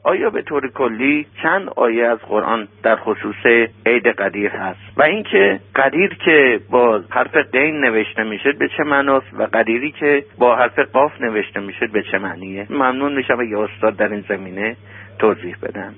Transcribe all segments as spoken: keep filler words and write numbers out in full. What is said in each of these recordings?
آیا به طور کلی چند آیه از قرآن در خصوص عید قدیر هست و اینکه قدیر که با حرف قین نوشته میشه به چه معناست و قدیری که با حرف قاف نوشته میشه به چه معنیه؟ ممنون میشم اگه استاد در این زمینه توضیح بدن.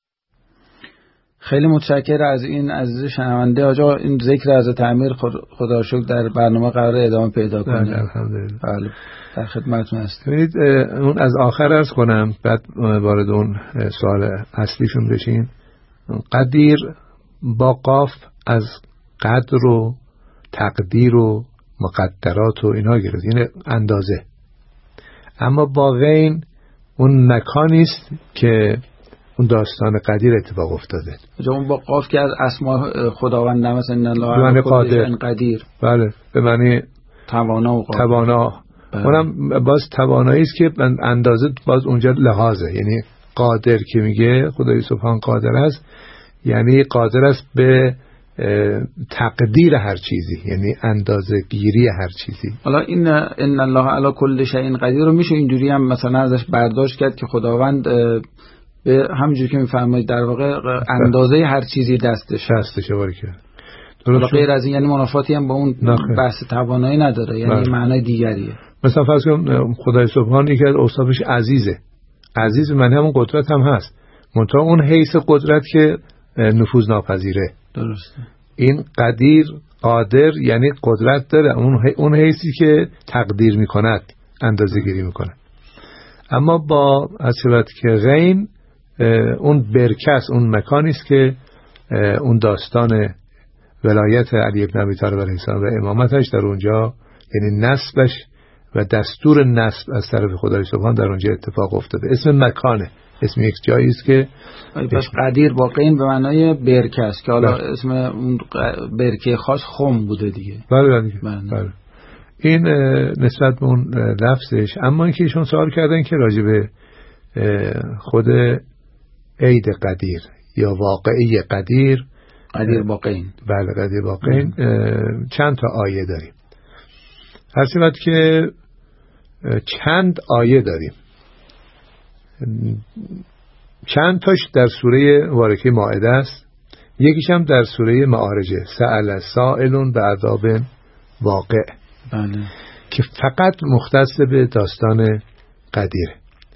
خیلی متشکرم از این عزیز شنونده. آقا این ذکر از تعمیر خدا شکر در برنامه قرار ادامه پیدا کنه. الحمدلله. بله در خدمتتون هستم. اون از آخر عرض کنم بعد وارد اون سوال اصلیشون بشین. قدیر با قاف از قدر و تقدیر و مقدرات و اینا گرفت، این اندازه. اما با غین اون مکانی است که اون داستان قدیر اتفاق افتاده. اون با قاف که از اسماء خداوند مثلا ان الله علی قادر قدیر، بله به معنی توانا و قادر. توانا بله. اونم باز توانایی است که اندازه باز اونجا لحاظه، یعنی قادر که میگه خدای سبحان قادر است یعنی قادر است به تقدیر هر چیزی، یعنی اندازه گیری هر چیزی. حالا این ان الله علی کل شیء قدیر رو میشه اینجوری هم مثلا ازش برداشت کرد که خداوند به همونجوری که میفرمایید در واقع اندازه هر چیزی دستش دستشه واری کرد. درست. غیر از این یعنی منافاتی هم با اون نخیر. بحث توانایی نداره، یعنی بله. معنای دیگریه. مثلا فرض کن خدای سبحان یکی از اوصافش عزیزه. عزیز من همون قدرت هم هست، منتها اون حیث قدرت که نفوذ ناپذیره. درسته. این قدیر قادر یعنی قدرت داره، اون اون حیثی که تقدیر میکند، اندازه گیری میکنه. اما با اصالت که غین اون برکس، اون مکانی است که اون داستان ولایت علی ابن ابی طالب علیه السلام و امامتش در اونجا، یعنی نسبش و دستور نسب از طرف خدای سبحان در اونجا اتفاق افتاده. اسم مکانه، اسم یک جایی است که پس قدیر با غین به معنای برکس که حالا اسم اون برکه خاص خم بوده دیگه. بله دیگه. بله. این نسبت به اون لفظش. اما اینکه ایشون سوال کردن که راجع به خود عید قدیر یا واقعی قدیر قدیر با غین، بله قدیر با غین چند تا آیه داریم. هر چقدر که چند آیه داریم، چند تاش در سوره بارکه مائده است، یکیش هم در سوره معارجه، سأل سائلون بعذاب واقع، بله. که فقط مختص به داستان قدیره.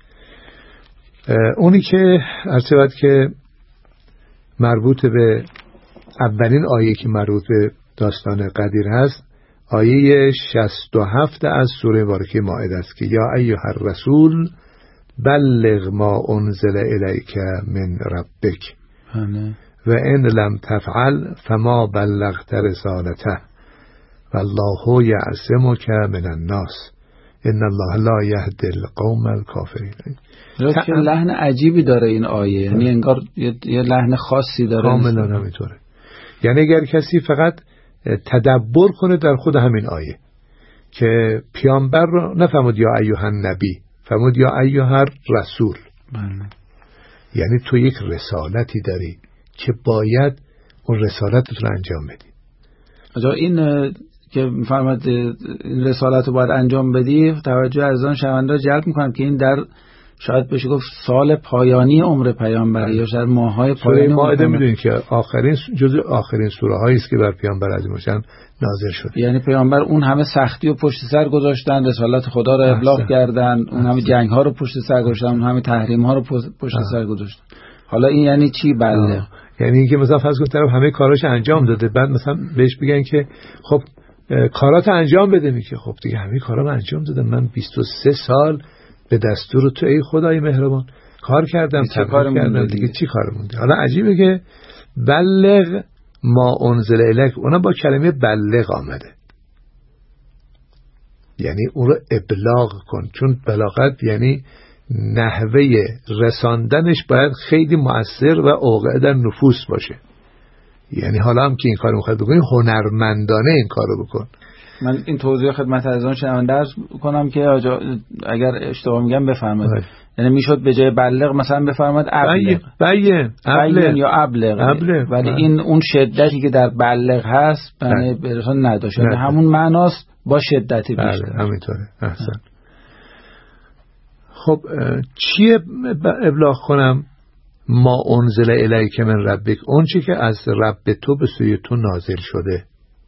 اونی که ارتباط که مربوط به اولین آیه که مربوط به داستان قدیر هست، آیه شصت و هفت از سوره بارکه مائده است که یا ایها الرسول بلغ ما انزل الیک من ربک و ان لم تفعل فما بلغت رسالته والله یعصمک من الناس ان الله لا یهدی القوم الکافرین. چه لحن عجیبی داره این آیه، یعنی انگار یه لحن خاصی داره. کاملا همینطوره. یعنی اگر کسی فقط تدبر کنه در خود همین آیه که پیامبر رو نفهمد یا ایها النبی، فهمد یا ایها رسول، یعنی تو یک رسالتی داری که باید اون رسالتت رو انجام بدی. آجا این که میفرماد این رسالت رو باید انجام بدی، توجه از آن شنونده جلب میکنم که این در شاید بشه گفت سال پایانی عمر پیامبر یا شاید ماهای پایانی مائده میدونید که آخرین جزء آخرین سوره هایی است که بر پیامبر عظیم الشأن نازل شد. یعنی پیامبر اون همه سختی و پشت سر گذاشتن، رسالت خدا رو ابلاغ کردن، اون همه جنگ ها رو پشت سر گذاشتن، اون همه تحریم ها رو پشت سر گذاشتن. حالا این یعنی چی بله؟ یعنی اینکه مثلا فرض کن طرف همه کاراش انجام داده، بعد مثلا بهش بگن که خب کارات انجام بده، میگه خب دیگه همه کارا رو انجام دادم، من بیست و سه سال به دستور تو ای خدای مهربان کار کردم، چه کار کردم دیگه چی کار مونده؟ حالا عجیبه که بلغ ما انزل الیک، اونا با کلمه بلغ آمده، یعنی اون رو ابلاغ کن، چون بلاغت یعنی نحوه رساندنش باید خیلی مؤثر و اوقع در نفوس باشه. یعنی حالا هم که این کار میخواد بکنی هنرمندانه این کار رو بکن. من این توضیح خدمت عزیزان شنونده عرض کنم که اگر اشتباه میگم بفرمایید. یعنی میشد به جای بلغ مثلا بفرمایید ابلغ، بیان بیان یا ابلغ، ولی این اون شدتی که در بلغ هست یعنی برسان نداشت، همون معناست با شدتی بیشتر. همینطوره. احسن. خب چیه ابلاغ کنم؟ ما انزل الیک من ربک، اون چی که از رب تو به سوی تو نازل شده.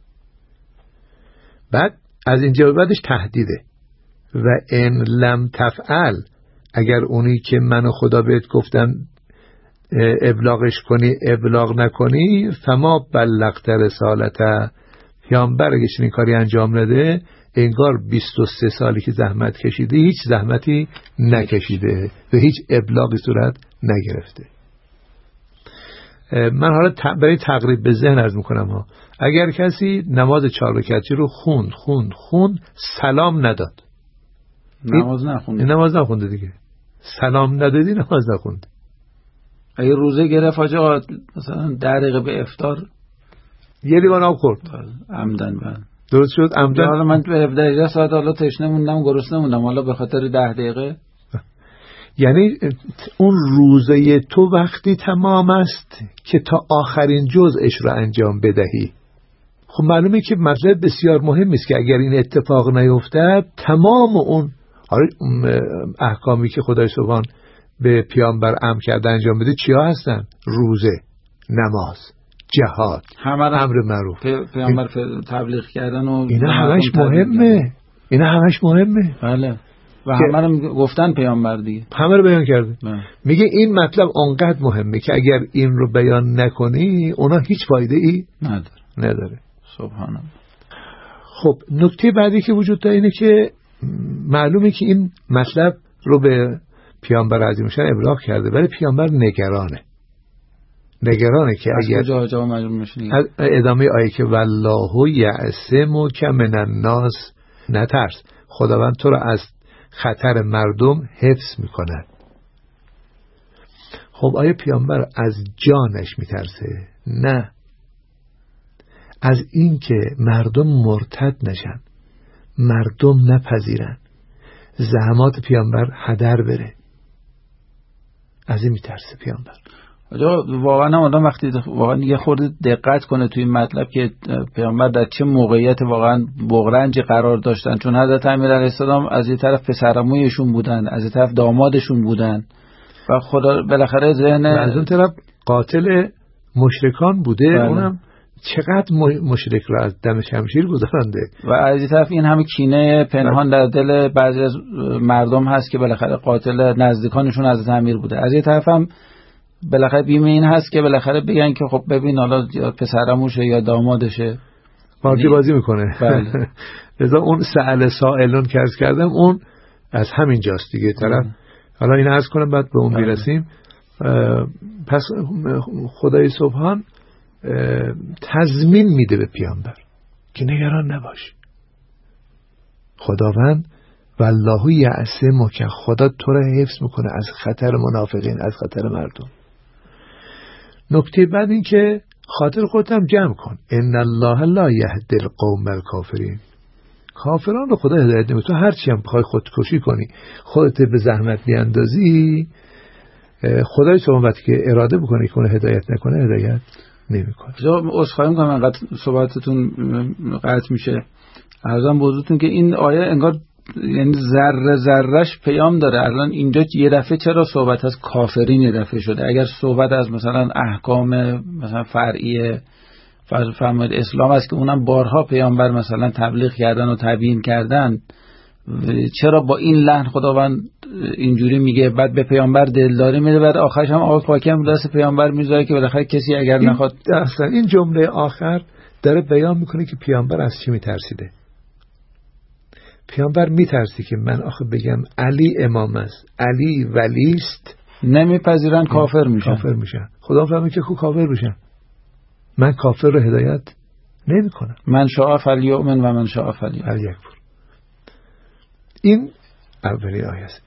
بعد از اینجا بعدش تهدیده، و ان لم تفعل، اگر اونی که من و خدا بهت گفتن ابلاغش کنی ابلاغ نکنی، فما بلغت رسالته، پیامبر اگه چنین کاری انجام نده انگار بیست و سه سالی که زحمت کشیده هیچ زحمتی نکشیده و هیچ ابلاغی صورت نگرفته. من حالا برای تقریب به ذهن عرض میکنم ها، اگر کسی نماز چهار رکعتی رو خوند خوند خوند سلام نداد، نماز نخونده نماز نخونده دیگه، سلام ندادی نماز نخونده. اگه روزه گرفت آجا مثلا ده دقیقه به افطار یه لیوان آب خورد عمدن، بعد درست شد عمدن. حالا من به هفده ساعت حالا تشنه موندم گرسنه موندم، حالا به خاطر ده دقیقه، یعنی اون روزه تو وقتی تمام است که تا آخرین جزءش رو انجام بدهی. خب معلومه که مطلب بسیار مهم است که اگر این اتفاق نیفتد تمام اون احکامی که خدای سبحان به پیامبر امر کرده انجام بده چیا هستن؟ روزه، نماز، جهاد، امر معروف، پی... پیامبر تبلیغ کردن و اینا همش مهمه، اینا همش مهمه. بله، و همه رو گفتن پیامبر دیگه، همه رو بیان کرده. بله. میگه این مطلب اونقدر مهمه که اگر این رو بیان نکنی اونا هیچ فایده ای نداره نداره. سبحان الله. خب نکته بعدی که وجود داره اینه که معلومه که این مطلب رو به پیامبر عظیم شان ابلاغ کرده، ولی پیامبر نگرانه نگرانه که اگر جا جا مجبور ادامه آیه که والله یعصمک من الناس، نترس، خداوند تو رو از خطر مردم حفظ میکند. خب آیا پیامبر از جانش میترسه؟ نه، از این که مردم مرتد نشن، مردم نپذیرن، زحمات پیامبر هدر بره، از این میترسه پیامبر. واقعا آدم وقتی واقعا یه خورده دقت کنه توی مطلب که پیامبر در چه موقعیت واقعا بغرنجی قرار داشتن، چون حضرت امیرعلی‌السلام از این طرف پسرعمویشون بودن، از این طرف دامادشون بودن، و خدا بالاخره ذهن از اون طرف قاتل مشرکان بوده. بله. اونم چقدر مشرک رو از دم شمشیر گذرانده، و از این طرف این همه کینه پنهان در دل بعضی از مردم هست که بالاخره قاتل نزدیکانشون از امیر بوده. از این طرف هم بالاخره بیمه این هست که بالاخره بگن که خب ببین حالا یا پسرموشه یا دامادشه، پارتی بازی میکنه. بله. لذا اون سأل سائلون که عرض کردم اون از همین جاست دیگه طرف. حالا این عرض کنم بعد به اون میرسیم. پس خدای سبحان تضمین میده به پیامبر که نگران نباش، خداوند والله یعصمک، خدا تو را حفظ میکنه از خطر منافقین، از خطر مردم. نکته بعد این که خاطر خودت هم جمع کن، ان الله لا یهدی القوم الکافرین، کافران رو خدا هدایت نمیده. تو هرچی هم بخوای خودکشی کنی، خودت به زحمت بیاندازی، خدای سبحان وقتی که اراده بکنه که اون هدایت نکنه هدایت نمیکنه. عذرخواهی میکنم انقدر صحبتتون قطع میشه. عرضم به حضورتون که این آیه انگار یعنی ذره ذرهش پیام داره. الان اینجا یه دفعه چرا صحبت از کافرین یه دفعه شده؟ اگر صحبت از مثلا احکام مثلا فرعی فرمایید اسلام است که اونم بارها پیامبر مثلا تبلیغ کردن و تبیین کردن، چرا با این لحن خداوند اینجوری میگه؟ بعد به پیامبر دلداری میده، بعد آخرش هم آقا حاکم دست پیامبر میذاره که بالاخره کسی اگر نخواد. اصلا این جمله آخر داره بیان میکنه که پیامبر از چی میترسیده. پیامبر میترسی که من آخه بگم علی امام است، علی ولیست، نمیپذیرن، کافر میشن. کافر میشن. خدا فهمه که کو کافر بشن. من کافر رو هدایت نمی کنم. من شاء فلیؤمن و من شاء فلیکفر. این اولی آیه است.